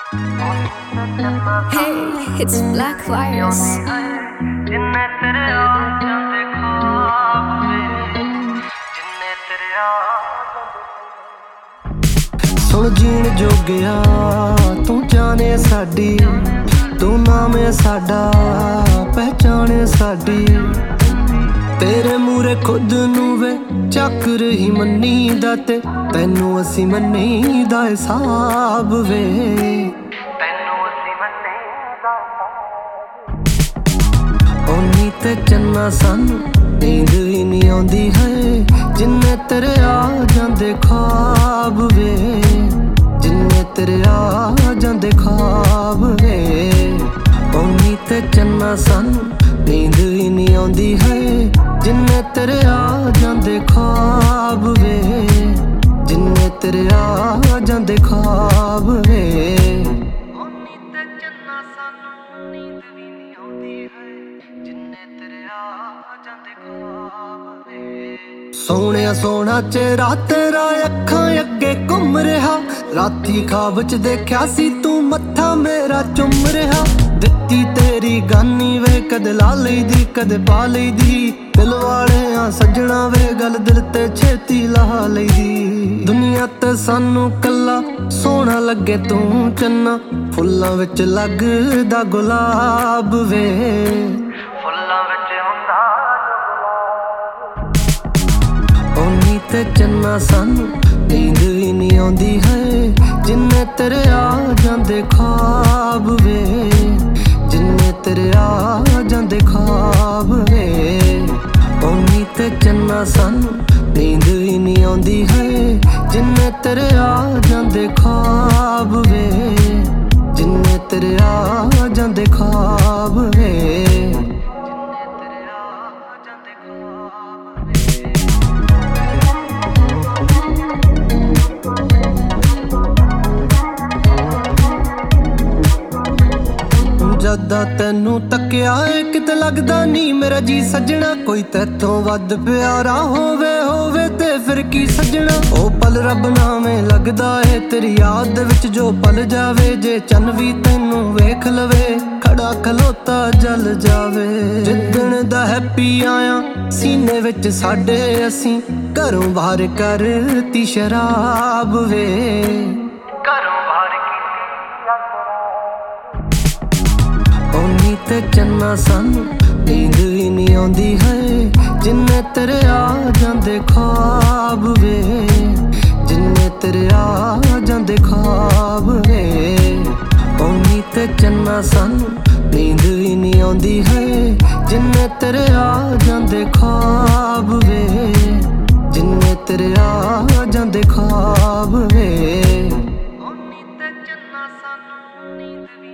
Hey, it's Black Virus. ਸੁਣ ਜੀਣ ਜੋਗਿਆ ਤੂੰ ਜਾਣੇ ਸਾਡੀ, ਤੂੰ ਨਾਮ ਏ ਸਾਡਾ ਪਹਿਚਾਣ ਸਾਡੀ। ਤੇਰੇ ਮੂਰੇ ਖੁਦ ਨੂੰ ਵੇ ਚੱਕ ਰਹੀ ਮੰਨੀਦਾ ਤੇ ਤੈਨੂੰ ਅਸੀਂ ਮੰਨੀਦਾ ਹਿਸਾਬ ਵੇ। ਓਨੀ ਤੇ ਚੰਨਾ ਸਾਨੂੰ ਨੀਂਦ ਵੀ ਨਹੀਂ ਆਉਂਦੀ ਹੈ, ਜਿੰਨੇ ਤੇਰੇ ਆ ਜਾਂਦੇ ਖ਼ਵਾਬ ਵੇ, ਜਿੰਨੇ ਤੇਰੇ ਆ ਜਾਂਦੇ ਖ਼ਵਾਬ ਵੇ। ਓਨੀ ਤੇ ਚੰਨਾ ਸਾਨੂੰ ਨੀਂਦ ਵੀ ਨਹੀਂ ਆਉਂਦੀ ਹੈ, ਜਿੰਨੇ ਤੇਰੇ ਆ ਜਾਂਦੇ ਖ਼ਵਾਬ ਵੇ, ਜਿੰਨੇ ਤੇਰੇ ਆ ਜਾਂਦੇ ਖ਼ਵਾਬ ਵੇ। ਓਨੀ ਤੇ ਚੰਨਾ ਸਾਨੂੰ ਨੀਂਦ ਵੀ ਨਹੀਂ ਆਉਂਦੀ ਹੈ, ਜਿੰਨੇ ਤੇਰੇ ਆ ਜਾਂਦੇ ਖ਼ਵਾਬ ਵੇ। ਸੋਹਣਿਆ ਸੋਹਣਾ ਚਿਹਰਾ ਤੇਰਾ ਅੱਖਾਂ ਅੱਗੇ ਘੁੰਮ ਰਿਹਾ, ਰਾਤੀ ਖ਼ਾਬ ਚ ਦੇਖਿਆ ਸੀ ਤੂੰ ਮੱਥਾ ਮੇਰਾ ਚੁੰਮ ਰਿਹਾ। ਦਿੱਤੀ ਤੇਰੀ ਗਾਨੀ ਵੇ ਕਦੇ ਲਾ ਲਈਦੀ ਕਦੇ ਪਾ ਲਈਦੀ, ਦਿਲ ਵਾਲੇ ਆ ਸੱਜਣਾ ਵੇ ਗੱਲ ਦਿਲ ਤੇ ਛੇਤੀ ਲਾ ਲਈਦੀ। ਦੁਨੀਆ ਤੇ ਸਾਨੂੰ ਕੱਲਾ ਸੋਹਣਾ ਲੱਗੇ ਤੂੰ ਚੰਨਾ, ਫੁੱਲਾਂ ਵਿੱਚ ਲੱਗਦਾ ਗੁਲਾਬ ਵੇ, ਫੁੱਲਾਂ ਵਿੱਚ ਹੁੰਦਾ ਗੁਲਾਬ। ਓਨੀ ਤੇ ਚੰਨਾ ਸਾਨੂੰ ਨੀਂਦ ਵੀ ਨਹੀਂ ਆਉਂਦੀ ਹੈ, ਜਿੰਨੇ ਤੇਰੇ ਆ ਜਾਂਦੇ ਖ਼ਵਾਬ ਵੇ, ਜਿੰਨੇ ਤੇਰੇ ਆ ਜਾਂਦੇ ਖ਼ਵਾਬ ਵੇ। ਓਨੀ ਤੇ ਚੰਨਾ ਸਾਨੂੰ ਨੀਂਦ ਵੀ ਨਹੀਂ ਆਉਂਦੀ ਹੈ, ਜਿੰਨੇ ਤੇਰੇ ਆ ਜਾਂਦੇ ਖ਼ਵਾਬ ਵੇ, ਜਿੰਨੇ ਤੇਰੇ ਆ ਜਾਂਦੇ ਖ਼ਵਾਬ ਵੇ। ਜਦਾਂ ਤੈਨੂੰ ਤੱਕਿਆ ਏ ਕਿਤੇ ਲੱਗਦਾ ਨੀ ਮੇਰਾ ਜੀ ਸੱਜਣਾ, ਕੋਈ ਤੈਥੋਂ ਵੱਧ ਪਿਆਰਾ ਹੋਵੇ ਤੇ ਫਿਰ ਕੀ ਸੱਜਣਾ। ਉਹ ਪਲ ਰੱਬ ਨਾਵੇਂ ਲੱਗਦਾ ਏ ਤੇਰੀ ਯਾਦ ਵਿੱਚ ਜੋ ਪਲ ਜਾਵੇ, ਜੇ ਚੰਨ ਵੀ ਤੈਨੂੰ ਵੇਖ ਲਵੇ ਖੜਾ ਖਲੋਤਾ ਜਲ ਜਾਵੇ। ਜਿੱਦਣ ਦਾ ਹੈਪੀ ਆਇਆ ਸੀਨੇ ਵਿੱਚ ਸਾਡੇ ਅਸੀਂ ਘਰੋਂ ਬਾਹਰ ਕਰਤੀ ਸ਼ਰਾਬ ਵੇ, ਘਰੋਂ ਬਾਹਰ ਓਨੀ ਤੇ ਚੰਨਾ ਸਾਨੂੰ ਨੀਂਦ ਵੀ ਨਹੀਂ ਆਉਂਦੀ ਹੈ, ਜਿੰਨੇ ਤੇਰੇ ਆ ਜਾਂਦੇ ਖ਼ਵਾਬ ਵੇ, ਜਿੰਨੇ ਤੇਰੇ ਆ ਜਾਂਦੇ ਖ਼ਵਾਬ ਵੇ। ਓਨੀ ਤੇ ਚੰਨਾ ਸਾਨੂੰ ਨੀਂਦ ਵੀ ਨਹੀਂ ਆਉਂਦੀ ਹੈ, ਜਿੰਨੇ ਤੇਰੇ ਆ ਜਾਂਦੇ ਖ਼ਵਾਬ ਵੇ, ਜਿੰਨੇ ਤੇਰੇ ਆ ਜਾਂਦੇ ਖ਼ਵਾਬ ਵੇ। ਓਨੀ ਤੇ ਚੰਨਾ ਸਾਨੂੰ ਨੀਂਦ